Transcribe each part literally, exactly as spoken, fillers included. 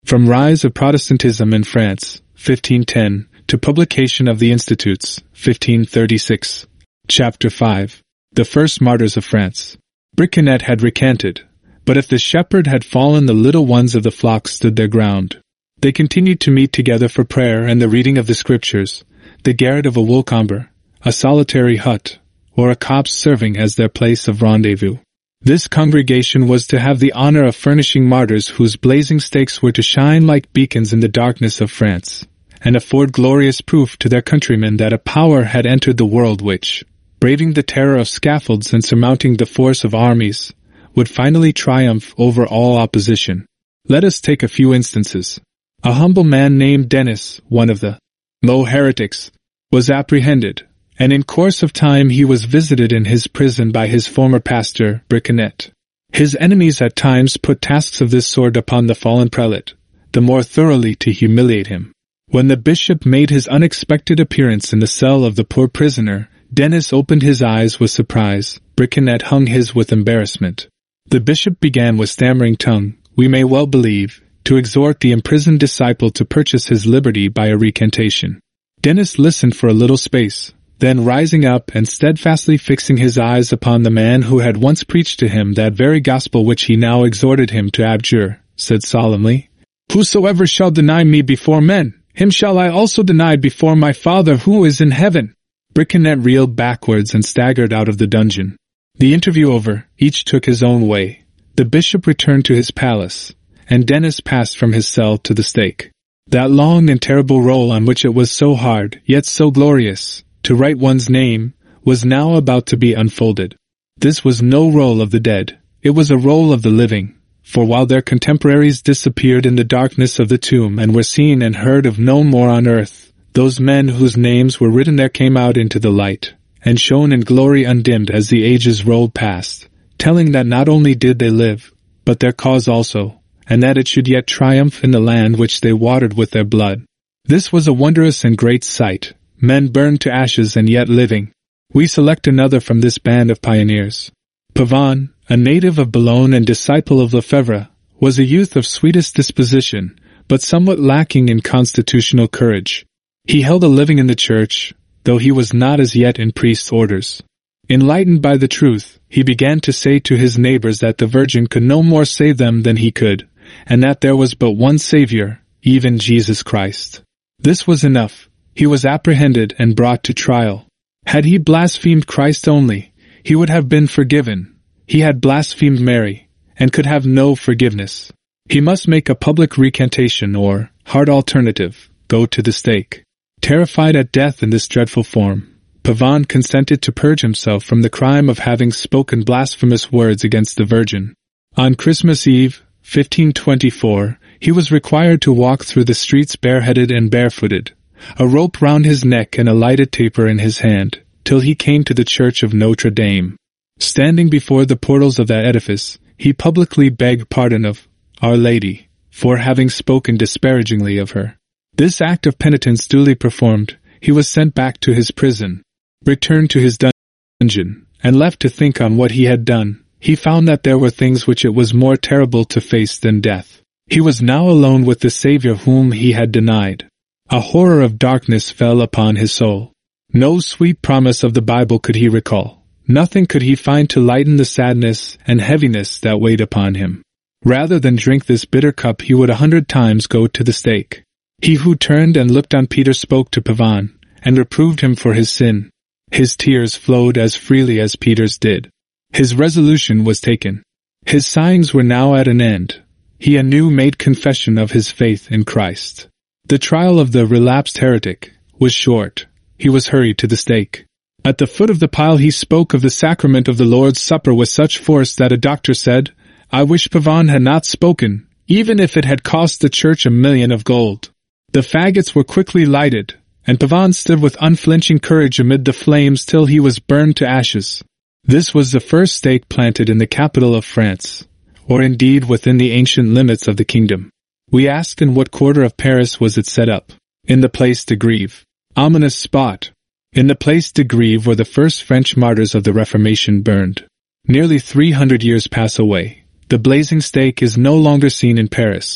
From Rise of Protestantism in France, fifteen ten, to Publication of the Institutes, fifteen thirty-six. Chapter five. The First Martyrs of France. Briçonnet had recanted, but if the shepherd had fallen, the little ones of the flock stood their ground. They continued to meet together for prayer and the reading of the Scriptures, the garret of a woolcomber, a solitary hut, or a copse serving as their place of rendezvous. This congregation was to have the honor of furnishing martyrs whose blazing stakes were to shine like beacons in the darkness of France, and afford glorious proof to their countrymen that a power had entered the world which, braving the terror of scaffolds and surmounting the force of armies, would finally triumph over all opposition. Let us take a few instances. A humble man named Denis, one of the low heretics, was apprehended, and in course of time he was visited in his prison by his former pastor, Briçonnet. His enemies at times put tasks of this sort upon the fallen prelate, the more thoroughly to humiliate him. When the bishop made his unexpected appearance in the cell of the poor prisoner, Denis opened his eyes with surprise. Briçonnet hung his with embarrassment. The bishop began with stammering tongue, we may well believe, to exhort the imprisoned disciple to purchase his liberty by a recantation. Denis listened for a little space, then rising up and steadfastly fixing his eyes upon the man who had once preached to him that very gospel which he now exhorted him to abjure, said solemnly, Whosoever shall deny me before men, him shall I also deny before my Father who is in heaven. Briçonnet reeled backwards and staggered out of the dungeon. The interview over, each took his own way. The bishop returned to his palace, and Denis passed from his cell to the stake. That long and terrible roll on which it was so hard, yet so glorious, to write one's name, was now about to be unfolded. This was no roll of the dead, it was a roll of the living, for while their contemporaries disappeared in the darkness of the tomb and were seen and heard of no more on earth, those men whose names were written there came out into the light, and shone in glory undimmed as the ages rolled past, telling that not only did they live, but their cause also, and that it should yet triumph in the land which they watered with their blood. This was a wondrous and great sight, men burned to ashes and yet living. We select another from this band of pioneers. Pavon, a native of Boulogne and disciple of Lefebvre, was a youth of sweetest disposition, but somewhat lacking in constitutional courage. He held a living in the church, though he was not as yet in priest's orders. Enlightened by the truth, he began to say to his neighbors that the Virgin could no more save them than he could, and that there was but one Savior, even Jesus Christ. This was enough. He was apprehended and brought to trial. Had he blasphemed Christ only, he would have been forgiven. He had blasphemed Mary, and could have no forgiveness. He must make a public recantation or, hard alternative, go to the stake. Terrified at death in this dreadful form, Pavon consented to purge himself from the crime of having spoken blasphemous words against the Virgin. On Christmas Eve, fifteen twenty-four, he was required to walk through the streets bareheaded and barefooted, a rope round his neck and a lighted taper in his hand, till he came to the church of Notre Dame. Standing before the portals of that edifice, he publicly begged pardon of Our Lady, for having spoken disparagingly of her. This act of penitence duly performed, he was sent back to his prison. Returned to his dungeon, and left to think on what he had done, he found that there were things which it was more terrible to face than death. He was now alone with the Savior whom he had denied. A horror of darkness fell upon his soul. No sweet promise of the Bible could he recall. Nothing could he find to lighten the sadness and heaviness that weighed upon him. Rather than drink this bitter cup he would a hundred times go to the stake. He who turned and looked on Peter spoke to Pavon, and reproved him for his sin. His tears flowed as freely as Peter's did. His resolution was taken. His sighings were now at an end. He anew made confession of his faith in Christ. The trial of the relapsed heretic was short. He was hurried to the stake. At the foot of the pile he spoke of the sacrament of the Lord's Supper with such force that a doctor said, I wish Pavon had not spoken, even if it had cost the church a million of gold. The faggots were quickly lighted, and Pavon stood with unflinching courage amid the flames till he was burned to ashes. This was the first stake planted in the capital of France, or indeed within the ancient limits of the kingdom. We asked in what quarter of Paris was it set up. In the Place de Grève. Ominous spot. In the Place de Grève were the first French martyrs of the Reformation burned. Nearly three hundred years pass away. The blazing stake is no longer seen in Paris,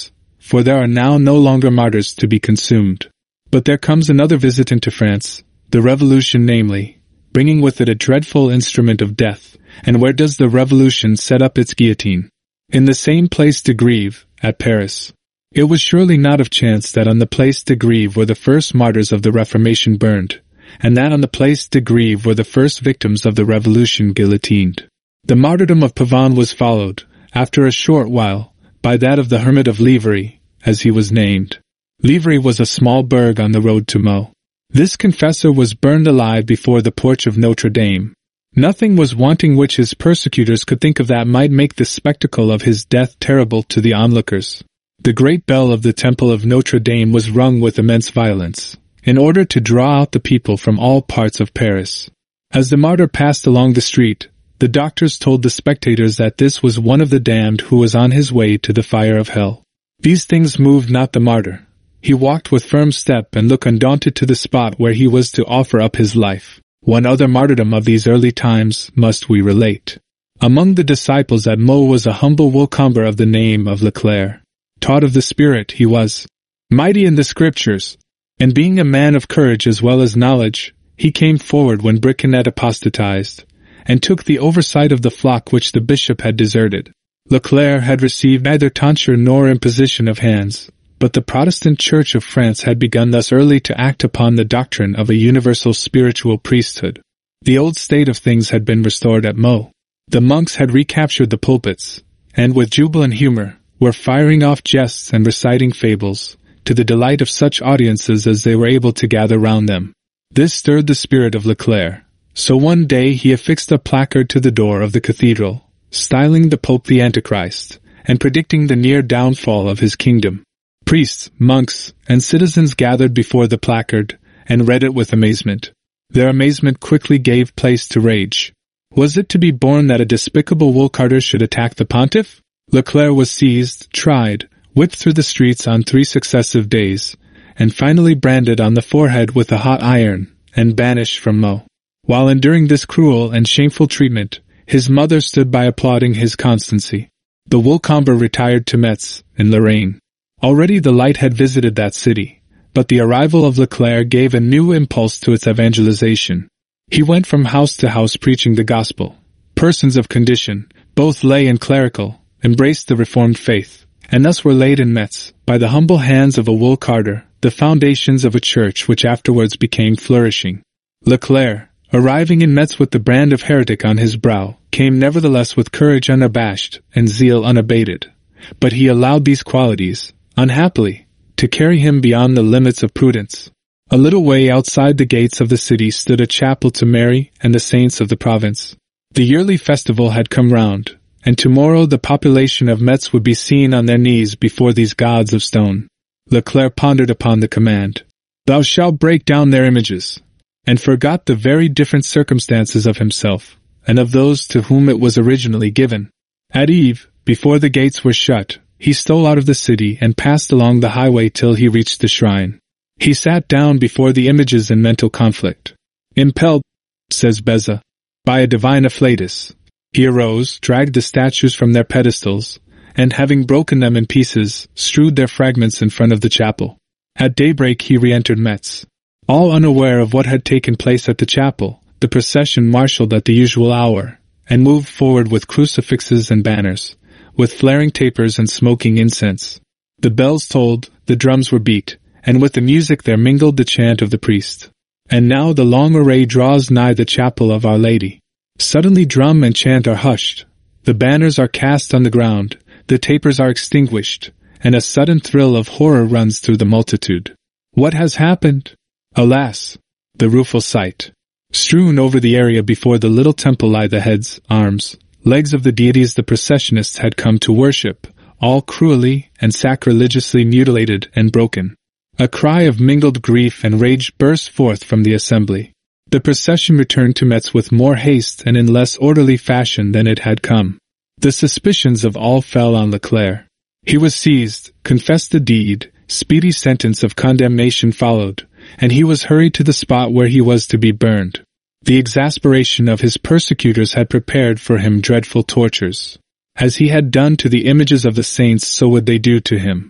for there are now no longer martyrs to be consumed. But there comes another visitant to France, the Revolution namely, bringing with it a dreadful instrument of death. And where does the Revolution set up its guillotine? In the same Place de Grève, at Paris. It was surely not of chance that on the Place de Grève were the first martyrs of the Reformation burned, and that on the Place de Grève were the first victims of the Revolution guillotined. The martyrdom of Pavon was followed, after a short while, by that of the Hermit of Livry, as he was named. Livry was a small burg on the road to Meaux. This confessor was burned alive before the porch of Notre Dame. Nothing was wanting which his persecutors could think of that might make the spectacle of his death terrible to the onlookers. The great bell of the Temple of Notre Dame was rung with immense violence, in order to draw out the people from all parts of Paris. As the martyr passed along the street, the doctors told the spectators that this was one of the damned who was on his way to the fire of hell. These things moved not the martyr. He walked with firm step and look undaunted to the spot where he was to offer up his life. One other martyrdom of these early times must we relate. Among the disciples at Meaux was a humble woolcomber of the name of Leclerc. Taught of the Spirit he was, mighty in the Scriptures, and being a man of courage as well as knowledge, he came forward when Briquenet apostatized, and took the oversight of the flock which the bishop had deserted. Leclerc had received neither tonsure nor imposition of hands, but the Protestant Church of France had begun thus early to act upon the doctrine of a universal spiritual priesthood. The old state of things had been restored at Meaux. The monks had recaptured the pulpits, and with jubilant humor, were firing off jests and reciting fables, to the delight of such audiences as they were able to gather round them. This stirred the spirit of Leclerc, so one day he affixed a placard to the door of the cathedral, styling the Pope the Antichrist, and predicting the near downfall of his kingdom. Priests, monks, and citizens gathered before the placard, and read it with amazement. Their amazement quickly gave place to rage. Was it to be borne that a despicable wool-carter should attack the pontiff? Leclerc was seized, tried, whipped through the streets on three successive days, and finally branded on the forehead with a hot iron, and banished from Meaux. While enduring this cruel and shameful treatment, his mother stood by applauding his constancy. The woolcomber retired to Metz, in Lorraine. Already the light had visited that city, but the arrival of Leclerc gave a new impulse to its evangelization. He went from house to house preaching the gospel. Persons of condition, both lay and clerical, embraced the Reformed faith, and thus were laid in Metz, by the humble hands of a wool carter, the foundations of a church which afterwards became flourishing. Leclerc, arriving in Metz with the brand of heretic on his brow, came nevertheless with courage unabashed and zeal unabated. But he allowed these qualities, unhappily, to carry him beyond the limits of prudence. A little way outside the gates of the city stood a chapel to Mary and the saints of the province. The yearly festival had come round, and tomorrow the population of Metz would be seen on their knees before these gods of stone. Leclerc pondered upon the command, "Thou shalt break down their images," and forgot the very different circumstances of himself, and of those to whom it was originally given. At eve, before the gates were shut, he stole out of the city and passed along the highway till he reached the shrine. He sat down before the images in mental conflict. Impelled, says Beza, by a divine afflatus, he arose, dragged the statues from their pedestals, and having broken them in pieces, strewed their fragments in front of the chapel. At daybreak he re-entered Metz. All unaware of what had taken place at the chapel, the procession marshaled at the usual hour, and moved forward with crucifixes and banners, with flaring tapers and smoking incense. The bells tolled, the drums were beat, and with the music there mingled the chant of the priest. And now the long array draws nigh the chapel of Our Lady. Suddenly drum and chant are hushed, the banners are cast on the ground, the tapers are extinguished, and a sudden thrill of horror runs through the multitude. What has happened? Alas, the rueful sight! Strewn over the area before the little temple lie the heads, arms, legs of the deities the processionists had come to worship, all cruelly and sacrilegiously mutilated and broken. A cry of mingled grief and rage burst forth from the assembly. The procession returned to Metz with more haste and in less orderly fashion than it had come. The suspicions of all fell on Leclerc. He was seized, confessed the deed, speedy sentence of condemnation followed, and he was hurried to the spot where he was to be burned. The exasperation of his persecutors had prepared for him dreadful tortures. As he had done to the images of the saints, so would they do to him.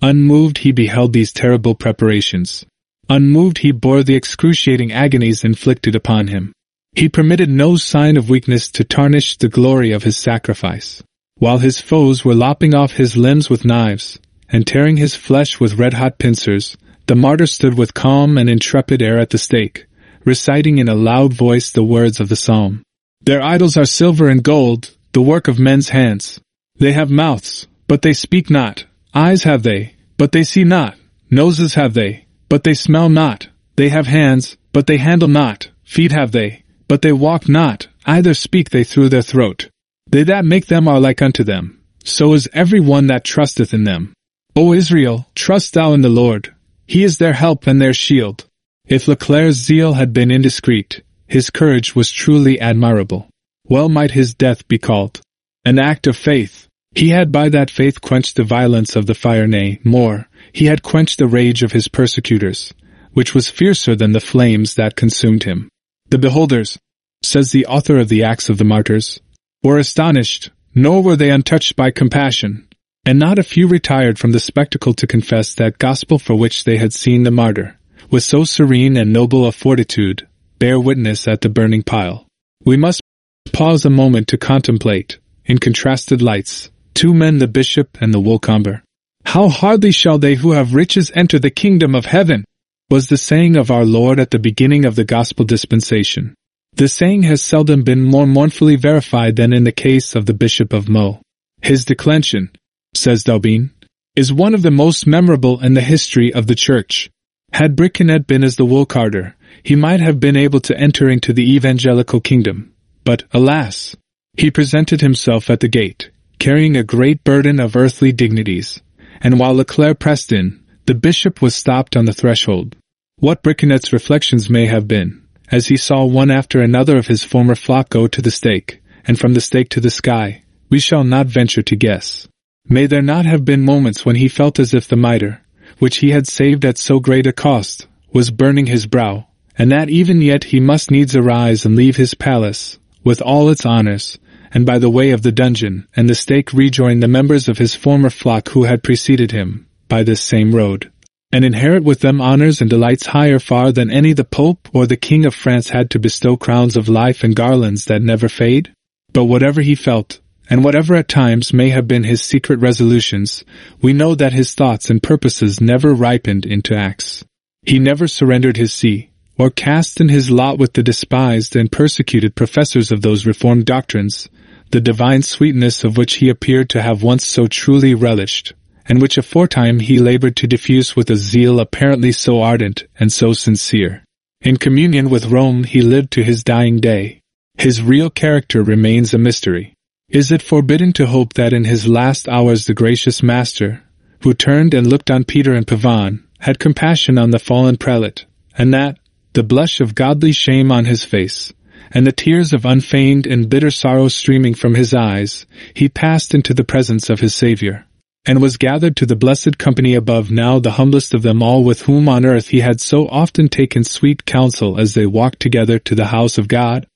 Unmoved he beheld these terrible preparations. Unmoved he bore the excruciating agonies inflicted upon him. He permitted no sign of weakness to tarnish the glory of his sacrifice. While his foes were lopping off his limbs with knives, and tearing his flesh with red-hot pincers, the martyr stood with calm and intrepid air at the stake, reciting in a loud voice the words of the psalm. Their idols are silver and gold, the work of men's hands. They have mouths, but they speak not. Eyes have they, but they see not. Noses have they, but they smell not. They have hands, but they handle not. Feet have they, but they walk not. Either speak they through their throat. They that make them are like unto them. So is every one that trusteth in them. O Israel, trust thou in the Lord. He is their help and their shield. If Leclerc's zeal had been indiscreet, his courage was truly admirable. Well might his death be called an act of faith. He had by that faith quenched the violence of the fire, nay, more, he had quenched the rage of his persecutors, which was fiercer than the flames that consumed him. The beholders, says the author of the Acts of the Martyrs, were astonished, nor were they untouched by compassion, and not a few retired from the spectacle to confess that gospel for which they had seen the martyr, with so serene and noble a fortitude, bear witness at the burning pile. We must pause a moment to contemplate, in contrasted lights, two men, the bishop and the woolcomber. How hardly shall they who have riches enter the kingdom of heaven, was the saying of our Lord at the beginning of the gospel dispensation. The saying has seldom been more mournfully verified than in the case of the Bishop of Meaux. His declension, says D'Aubigne, is one of the most memorable in the history of the Church. Had Briçonnet been as the wool carder, he might have been able to enter into the evangelical kingdom. But, alas! He presented himself at the gate, carrying a great burden of earthly dignities, and while Leclerc pressed in, the bishop was stopped on the threshold. What Briçonnet's reflections may have been, as he saw one after another of his former flock go to the stake, and from the stake to the sky, we shall not venture to guess. May there not have been moments when he felt as if the mitre, which he had saved at so great a cost, was burning his brow, and that even yet he must needs arise and leave his palace, with all its honors, and by the way of the dungeon and the stake rejoin the members of his former flock who had preceded him, by this same road, and inherit with them honors and delights higher far than any the Pope or the King of France had to bestow crowns of life and garlands that never fade? But whatever he felt, and whatever at times may have been his secret resolutions, we know that his thoughts and purposes never ripened into acts. He never surrendered his see, or cast in his lot with the despised and persecuted professors of those reformed doctrines, the divine sweetness of which he appeared to have once so truly relished, and which aforetime he labored to diffuse with a zeal apparently so ardent and so sincere. In communion with Rome he lived to his dying day. His real character remains a mystery. Is it forbidden to hope that in his last hours the gracious Master, who turned and looked on Peter and Pavon, had compassion on the fallen prelate, and that, the blush of godly shame on his face, and the tears of unfeigned and bitter sorrow streaming from his eyes, he passed into the presence of his Saviour, and was gathered to the blessed company above, now the humblest of them all, with whom on earth he had so often taken sweet counsel as they walked together to the house of God?